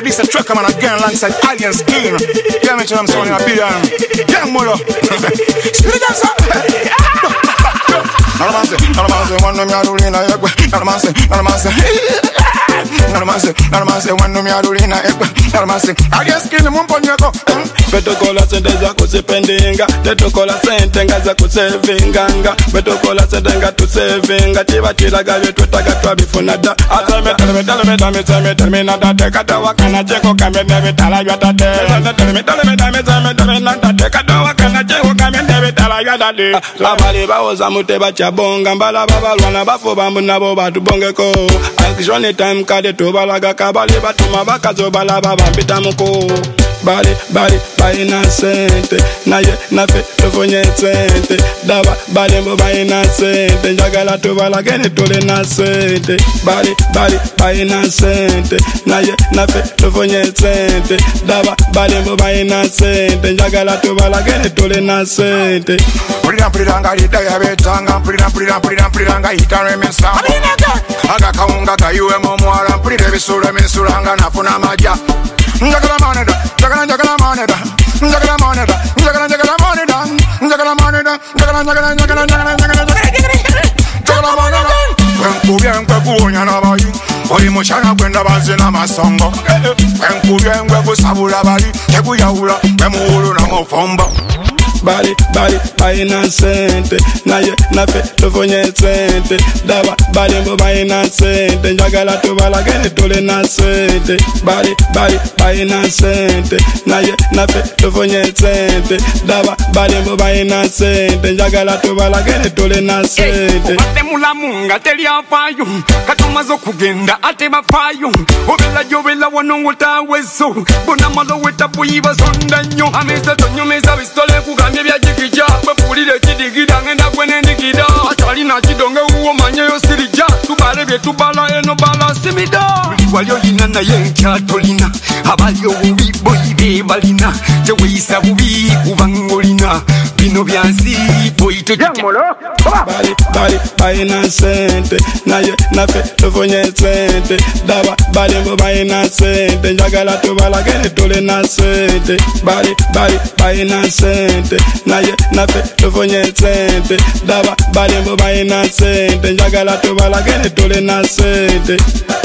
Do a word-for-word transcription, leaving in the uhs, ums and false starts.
And this a track man again alongside Alien Skin. Yeah, make sure I'm sounding a billion. Young mother. Spirit dancer. None man say, none man say, one no me a do in a egg. None man say, none man say. None man say, none man say, one no me a do in a egg. None man say, Alien Skin mumpo nyako. Betokola sente za kusipendinga, tetokola sente nga za kusevinganga. Betokola sente nga tusevinga, chiba chilaga vyetu taga twabifunada. Atame teleme teleme teleme teleme teleme nada tekata wakana cheko kame neve tala yata de. Teleme teleme teleme teleme teleme nada tekata wakana cheko kame neve tala yata de. Abali baoza mute bacha bonga mbala babalwana bafo bambu nabo batu bongeko. Action time kade tobalaga kabali batuma bakazo bala babambita muko. Bali, bali, bali na sente. Na ye, na fe, tofonye sente. Daba, bali mbo bali na sente. Njagala tubala gene tole na sente. Bali, bali, bali na sente. Na ye, na fe, tofonye sente. Daba, bali mbo bali na sente. Njagala tubala gene tole na sente. Pulira pulira nga lida ya betanga. Pulira pulira pulira pulira nga hitare mesa. Aga kaunga kayuwe momwara. Pulira bisura misura nga nafuna maja. Njagala maneda, njagala njagala maneda, njagala maneda, njagala njagala maneda, njagala maneda, njagala njagala njagala njagala njagala njagala maneda. Kwenkubye nkwe kuwonya nabayi, oli mushana kwenda bazina masongo. Kwenkubye nkwe kusabula bali, tekuyawula kwemuwulu namufombo. Bali, bali, bali na sente. Na ye, na fe, tofonye sente. Daba, bali mbo bali na sente. Njagala tubala gene tole na sente. Bali, bali, bali na sente. Na ye, na fe, tofonye sente. Daba, bali mbo bali na sente. Njagala tubala gene tole na sente. Obate mulamunga teli afayo. Katumazo kugenda ate bafayo. Obela jobela wanongo tawezo. Bona malo weta buyiba sonda nyo. Ameza tonyo meza bistole kugambye bya jigija. Bepulire kidigida ngenda kwene ndigida. Atali na kidonge uwo manyeyo sirija. Tubale bye tubala eno bala simida. Walio yina na yenkya tolina. Abalio bubi boyi be balina. Teweyisa bubi kubangolina. Bino byansi boyi tujja. Bali, bali, bali na sente. Na ye, na fe, tofonye sente. Daba, bali mbo bali na sente. Njagala tubala gene tole na sente. Bali, bali, bali na sente. Na ye, na fe, tofonye sente. Daba, bali mbo bali na sente. Njagala tubala gene tole na sente.